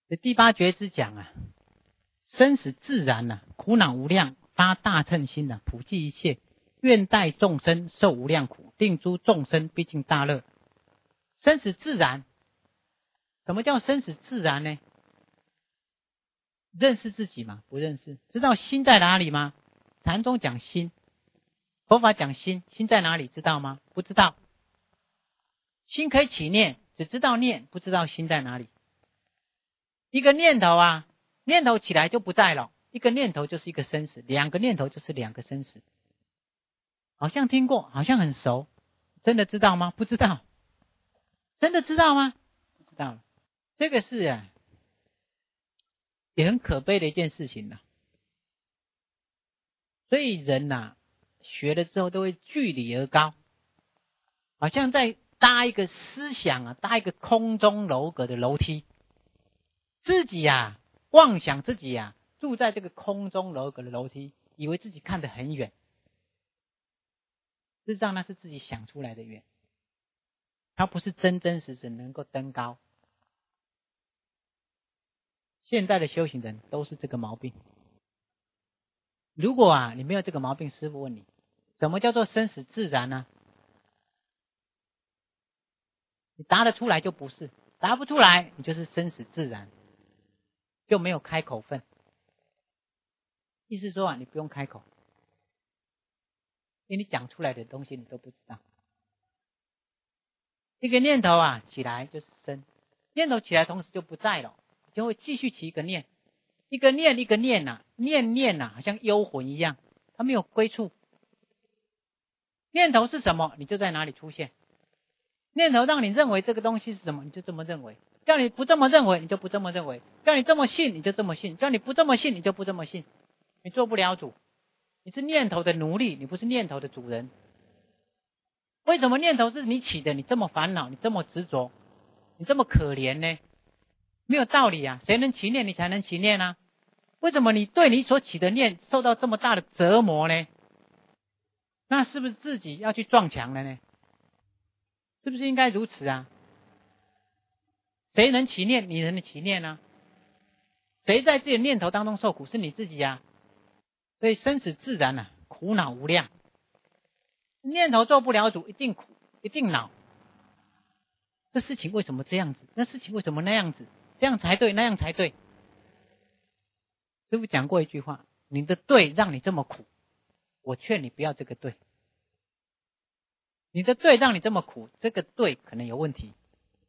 这第八觉之讲啊，生死自然啊，苦恼无量，发大乘心啊，普济一切，愿代众生受无量苦，令诸众生毕竟大乐。生死自然，什么叫生死自然呢？认识自己吗？不认识。知道心在哪里吗？禅宗讲心，佛法讲心，心在哪里知道吗？不知道。心可以起念，只知道念，不知道心在哪里。一个念头啊，念头起来就不在了，一个念头就是一个生死，两个念头就是两个生死。好像听过，好像很熟，真的知道吗？不知道。真的知道吗？不知道。这个是啊，也很可悲的一件事情啊。所以人啊，学了之后都会距离而高，好像在搭一个思想啊，搭一个空中楼阁的楼梯，自己啊妄想自己啊住在这个空中楼阁的楼梯，以为自己看得很远，事实上那是自己想出来的远，它不是真真实实能够登高。现在的修行人都是这个毛病。如果啊你没有这个毛病，师父问你，什么叫做生死自然呢？你答得出来就不是，答不出来你就是生死自然，就没有开口份。意思说啊，你不用开口，因为你讲出来的东西你都不知道。一个念头啊起来就是生，念头起来同时就不在了，就会继续起一个念，一个念一个念啊，念啊好像幽魂一样，它没有归处。念头是什么，你就在哪里出现。念头让你认为这个东西是什么，你就这么认为，叫你不这么认为你就不这么认为，叫你这么信你就这么信，叫你不这么信你就不这么信。你做不了主，你是念头的奴隶，你不是念头的主人。为什么念头是你起的，你这么烦恼，你这么执着，你这么可怜呢？没有道理啊，谁能起念你才能起念啊？为什么你对你所起的念受到这么大的折磨呢？那是不是自己要去撞墙了呢？是不是应该如此啊？谁能起念？你能起念啊？谁在自己的念头当中受苦？是你自己啊。所以生死自然啊，苦恼无量。念头做不了主，一定苦，一定恼。这事情为什么这样子？那事情为什么那样子？这样才对，那样才对。师父讲过一句话：你的对让你这么苦，我劝你不要这个对。你的对让你这么苦，这个对可能有问题。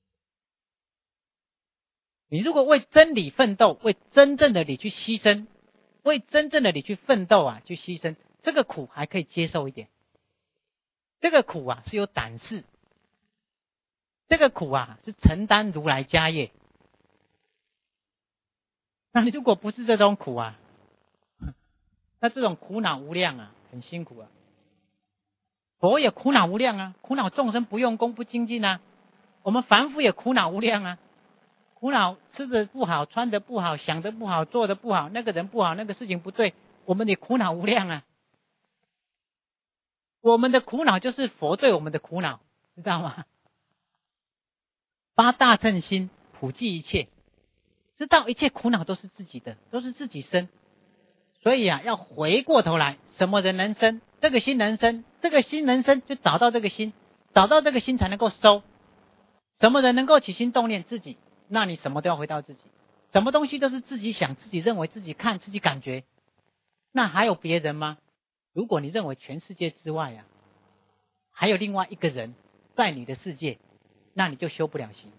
你如果为真理奋斗，为真正的理去牺牲，为真正的理去奋斗啊，去牺牲，这个苦还可以接受一点。这个苦啊是有胆识，这个苦啊是承担如来家业。那你如果不是这种苦啊，那这种苦恼无量啊，很辛苦啊。佛也苦恼无量啊，苦恼众生不用功不精进啊。我们凡夫也苦恼无量啊，苦恼吃的不好，穿的不好，想的不好，做的不好，那个人不好，那个事情不对，我们也苦恼无量啊。我们的苦恼就是佛对我们的苦恼，知道吗？发大乘心，普济一切，知道一切苦恼都是自己的，都是自己生。所以啊，要回过头来，什么人能生？这个心能生，这个心能生，就找到这个心，找到这个心才能够收。什么人能够起心动念？自己。那你什么都要回到自己，什么东西都是自己想、自己认为、自己看、自己感觉。那还有别人吗？如果你认为全世界之外啊，还有另外一个人在你的世界，那你就修不了行。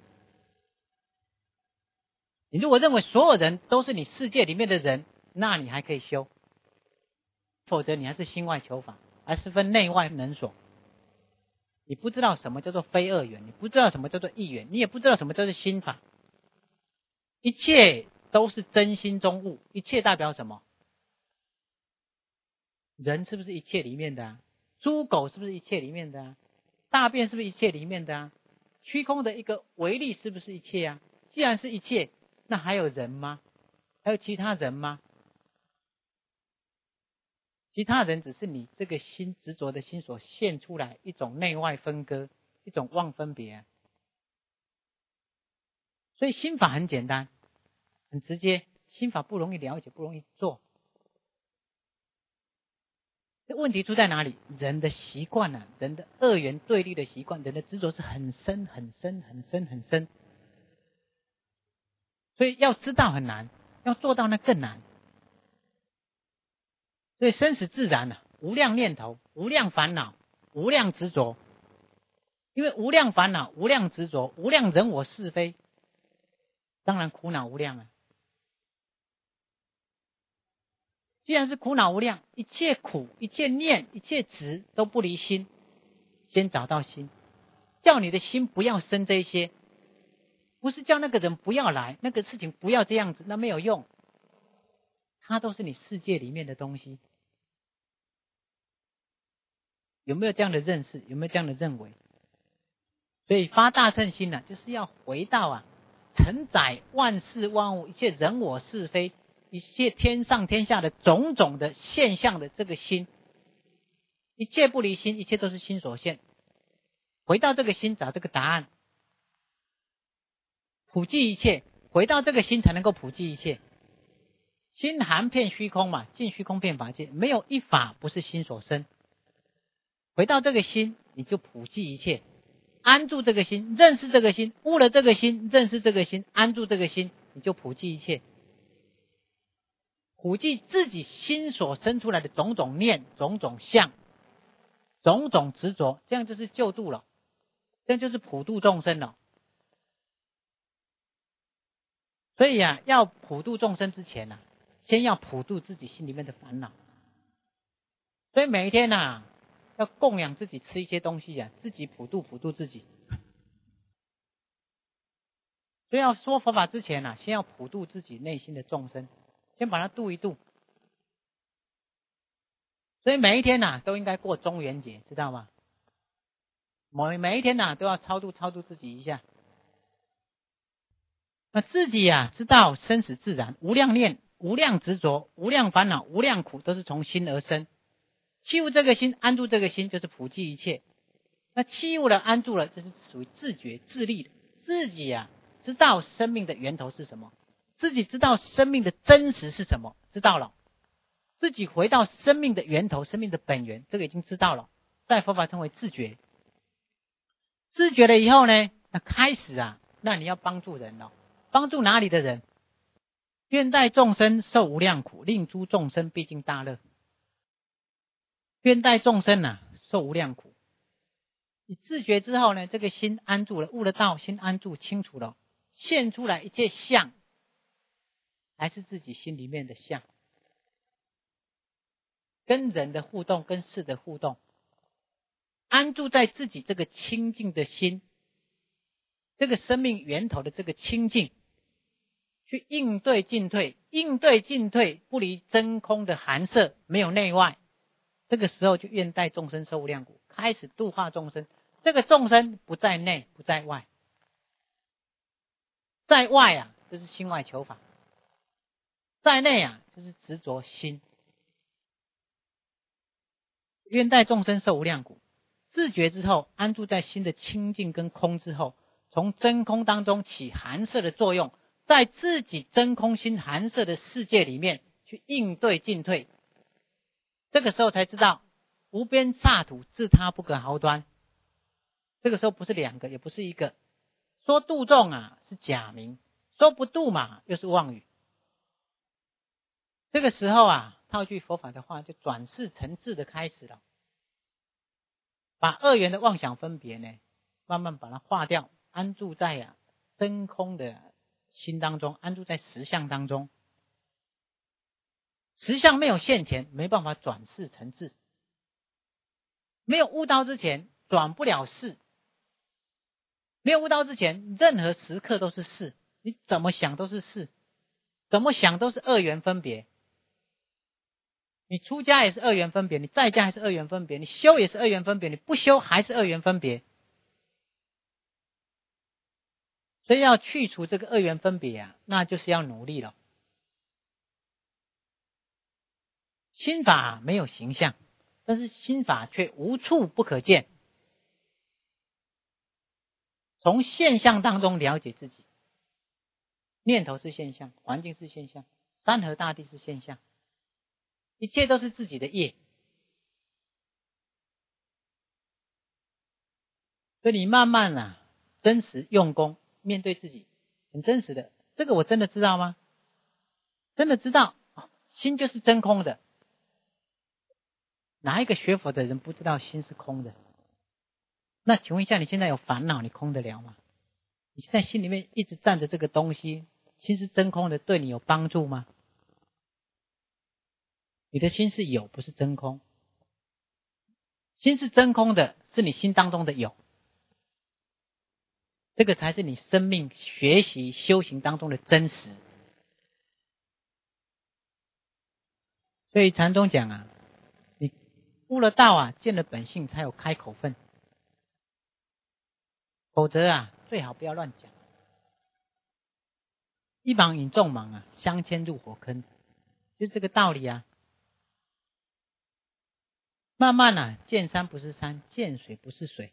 你如果认为所有人都是你世界里面的人，那你还可以修，否则你还是心外求法，还是分内外能所。你不知道什么叫做非二元，你不知道什么叫做一元，你也不知道什么叫做心法。一切都是真心中物，一切代表什么？人是不是一切里面的啊？猪狗是不是一切里面的啊？大便是不是一切里面的啊？虚空的一个微粒是不是一切啊？既然是一切，那还有人吗？还有其他人吗？其他人只是你这个心执着的心所现出来一种内外分割，一种妄分别啊。所以心法很简单， 很直接，心法不容易了解，不容易做。这问题出在哪里？人的习惯啊，人的二元对立的习惯，人的执着是很深很深很深很深，所以要知道很难，要做到那更难。所以生死自然啊，无量念头，无量烦恼，无量执着。因为无量烦恼，无量执着，无量人我是非，当然苦恼无量啊。既然是苦恼无量，一切苦，一切念，一切执都不离心。先找到心，叫你的心不要生这些，不是叫那个人不要来，那个事情不要这样子，那没有用。它都是你世界里面的东西。有没有这样的认识？有没有这样的认为？所以发大乘心呢，就是要回到承载万事万物，一切人我是非，一切天上天下的种种的现象的这个心，一切不离心，一切都是心所现。回到这个心，找这个答案，普济一切。回到这个心，才能够普济一切。心含遍虚空嘛，尽虚空遍法界，没有一法不是心所生。回到这个心，你就普济一切，安住这个心，认识这个心，悟了这个心，认识这个心，安住这个心，你就普济一切。普济自己心所生出来的种种念、种种相、种种执着，这样就是救度了，这样就是普度众生了。所以要普度众生之前先要普度自己心里面的烦恼。所以每一天要供养自己，吃一些东西自己普度自己。所以要说佛法之前先要普度自己内心的众生，先把它度一度。所以每一天都应该过中元节，知道吗？每一天都要超度自己一下。那自己知道生死自然，无量念，无量执着，无量烦恼，无量苦，都是从心而生。弃悟这个心，安住这个心，就是普济一切。那弃悟了，安住了，这是属于自觉自利的。自己知道生命的源头是什么，自己知道生命的真实是什么，知道了，自己回到生命的源头，生命的本源，这个已经知道了，在佛法称为自觉。自觉了以后呢，那开始那你要帮助人了。帮助哪里的人？愿代众生受无量苦，令诸众生毕竟大乐。愿代众生受无量苦。你自觉之后呢，这个心安住了，悟了道，心安住清楚了，现出来一切相，还是自己心里面的相，跟人的互动，跟事的互动，安住在自己这个清净的心，这个生命源头的这个清净，去应对进退，应对进退不离真空的含摄，没有内外。这个时候就愿代众生受无量苦，开始度化众生。这个众生不在内，不在外，在外就是心外求法，在内就是执着心。愿代众生受无量苦，自觉之后，安住在心的清净跟空之后，从真空当中起含摄的作用，在自己真空心含摄的世界里面去应对进退。这个时候才知道无边刹土自他不可毫端。这个时候不是两个，也不是一个。说度众是假名，说不度又是妄语。这个时候套句佛法的话，就转世成智的开始了。把二元的妄想分别呢，慢慢把它化掉，安住在真空的心当中，安住在实相当中。实相没有现前，没办法转世成智。没有悟道之前，转不了世。没有悟道之前，任何时刻都是事，你怎么想都是事，怎么想都是二元分别。你出家也是二元分别，你在家还是二元分别，你修也是二元分别，你不修还是二元分别。所以要去除这个二元分别那就是要努力了。心法没有形象，但是心法却无处不可见。从现象当中了解自己， 念头是现象，环境是现象，山河大地是现象，一切都是自己的业。所以你慢慢真实用功，面对自己，很真实的，这个我真的知道吗？真的知道，心就是真空的。哪一个学佛的人不知道心是空的？那请问一下，你现在有烦恼，你空得了吗？你现在心里面一直站着这个东西，心是真空的，对你有帮助吗？你的心是有，不是真空。心是真空的，是你心当中的有，这个才是你生命学习修行当中的真实。所以禅宗讲你悟了道见了本性才有开口份，否则最好不要乱讲。一盲引众盲相牵入火坑，就这个道理慢慢见山不是山，见水不是水。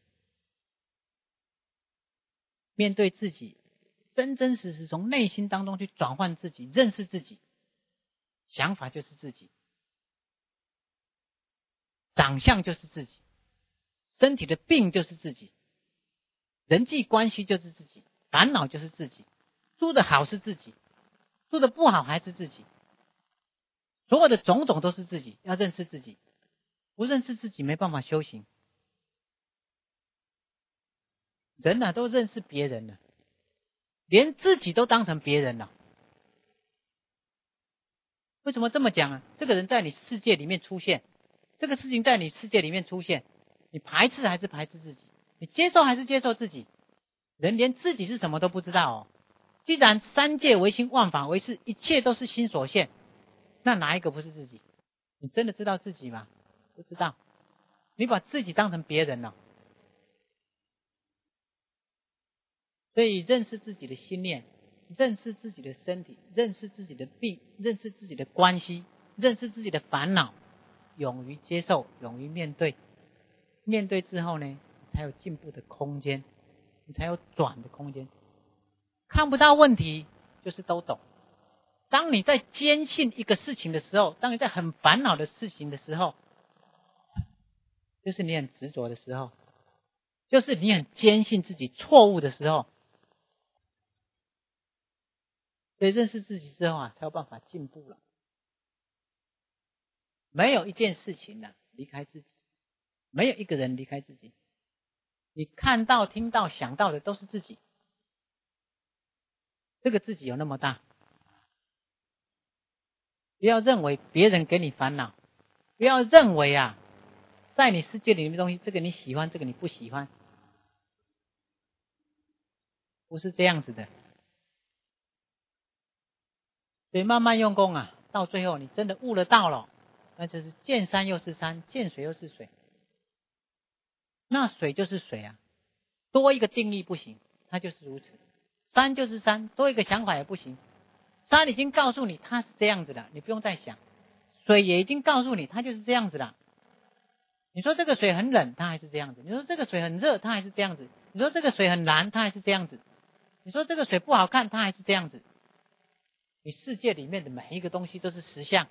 面对自己，真真实实从内心当中去转换自己，认识自己。想法就是自己，长相就是自己，身体的病就是自己，人际关系就是自己，烦恼就是自己，住的好是自己，住的不好还是自己，所有的种种都是自己。要认识自己，不认识自己没办法修行。人都认识别人了，连自己都当成别人了。为什么这么讲这个人在你世界里面出现，这个事情在你世界里面出现，你排斥还是排斥自己？你接受还是接受自己？人连自己是什么都不知道既然三界唯心，万法唯识，一切都是心所现，那哪一个不是自己？你真的知道自己吗？不知道。你把自己当成别人了。所以认识自己的心念，认识自己的身体，认识自己的病，认识自己的关系，认识自己的烦恼，勇于接受，勇于面对。面对之后呢，才有进步的空间，你才有转的空间。看不到问题就是都懂。当你在坚信一个事情的时候，当你在很烦恼的事情的时候，就是你很执着的时候，就是你很坚信自己错误的时候。所以认识自己之后才有办法进步了。没有一件事情离开自己，没有一个人离开自己。你看到、听到、想到的都是自己。这个自己有那么大，不要认为别人给你烦恼，不要认为在你世界里面的东西，这个你喜欢，这个你不喜欢，不是这样子的。所以慢慢用功到最后你真的悟了道了，那就是见山又是山，见水又是水。那水就是水多一个定义不行，它就是如此。山就是山，多一个想法也不行。山已经告诉你它是这样子的，你不用再想。水也已经告诉你它就是这样子的。你说这个水很冷，它还是这样子；你说这个水很热，它还是这样子；你说这个水很蓝，它还是这样子；你说这个水不好看，它还是这样子。你世界里面的每一个东西都是实相，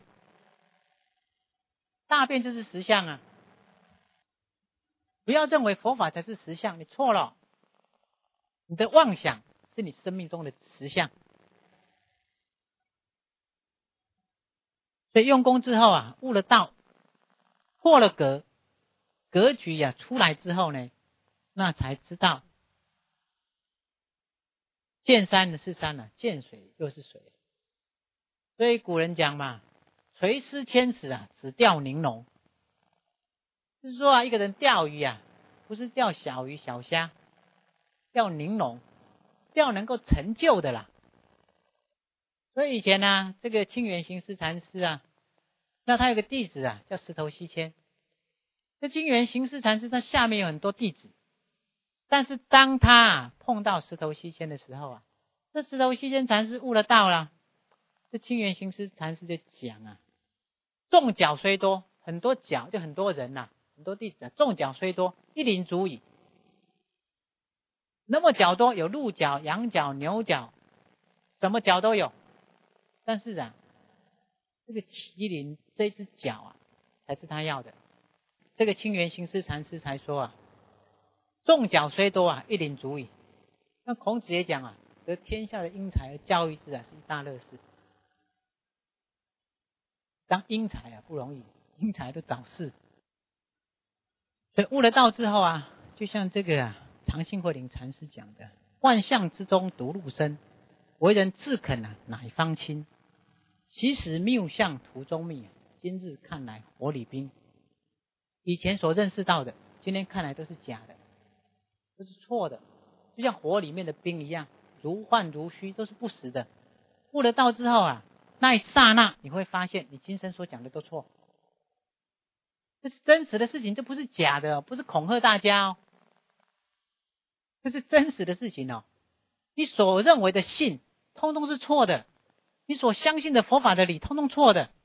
大便就是实相不要认为佛法才是实相，你错了。你的妄想是你生命中的实相。所以用功之后悟了道，破了格局出来之后呢，那才知道见山是山见水又是水。所以古人讲嘛，垂丝千尺只钓玲珑。就是说一个人钓鱼不是钓小鱼小虾，钓玲珑，钓能够成就的啦。所以以前这个清源行思禅师那他有个弟子叫石头西迁。这清源行思禅师他下面有很多弟子，但是当他碰到石头西迁的时候这石头西迁禅师悟了道了。这清源行思禅师就讲众角虽多，很多角就很多人很多弟子众角虽多，一灵足矣。那么角多，有鹿角、羊角、牛角、 什么脚都有。但是啊，这个麒麟这只脚啊，才是他要的。这个清源行思禅师才说啊，众角虽多啊，一麟足矣。那孔子也讲啊，得天下的英才而教育之啊，是一大乐事。当英才啊不容易，英才都找事。所以悟了道之后啊，就像这个啊常信慧林禅师讲的，万象之中独入深，为人自肯啊乃方清。其实谬相途中密，今日看来火里冰。以前所认识到的，今天看来都是假的，都是错的，就像火里面的冰一样，如幻如虚，都是不实的。悟了道之后啊，那一刹那你会发现你今生所讲的都错，这是真实的事情，这不是假的，不是恐吓大家哦，这是真实的事情哦。你所认为的信通通是错的，你所相信的佛法的理通通错的，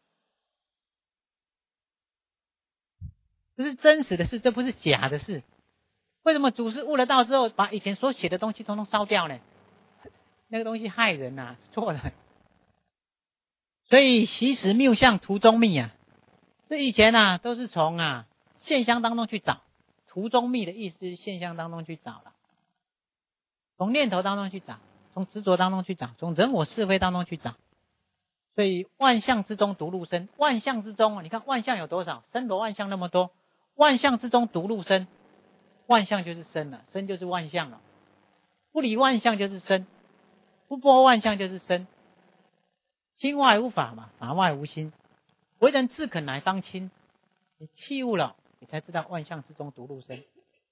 这是真实的事，这不是假的事。为什么祖师悟了道之后把以前所写的东西通通烧掉呢？那个东西害人啊，是错的。所以习时谬相途中密啊，这以前啊都是从啊现象当中去找，途中密的意思是现象当中去找了，从念头当中去找，从执着当中去找，从人我是非当中去找。所以万象之中独入深，万象之中啊，你看万象有多少？森罗万象那么多，万象之中独入深，万象就是深了，深就是万象了。不理万象就是深，不拨万象就是深。心外无法嘛，法外无心。为人自肯乃方清。你弃悟了，你才知道万象之中独入深。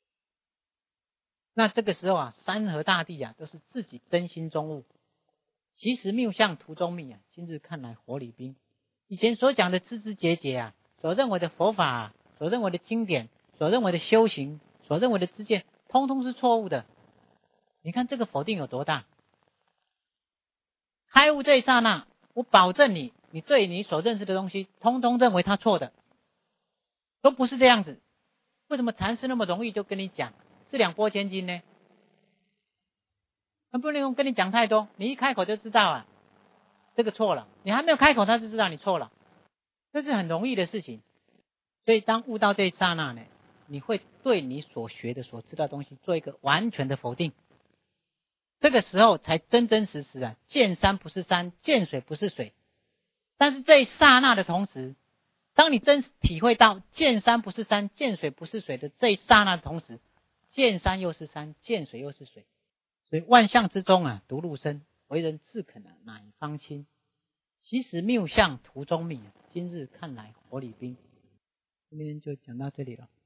那这个时候啊，山河大地啊，都是自己真心中悟。其实谬相途中密啊，今日看来火里冰。以前所讲的枝枝节节啊，所认为的佛法啊，所认为的经典，所认为的修行，所认为的知见，通通是错误的。你看这个否定有多大？开悟这一刹那，我保证你，你对你所认识的东西，通通认为它错的，都不是这样子。为什么禅师那么容易就跟你讲是两拨千斤呢？他不能跟你讲太多，你一开口就知道啊，这个错了。你还没有开口，他就知道你错了，这是很容易的事情。所以当悟到这一刹那呢，你会对你所学的、所知道的东西做一个完全的否定。这个时候才真真实实啊，见山不是山，见水不是水。但是这一刹那的同时，当你真体会到见山不是山，见水不是水的这一刹那的同时，见山又是山，见水又是水。所以万象之中啊，独入深，为人自肯啊，乃方清。其实谬相途中密，今日看来火里冰。今天就讲到这里了。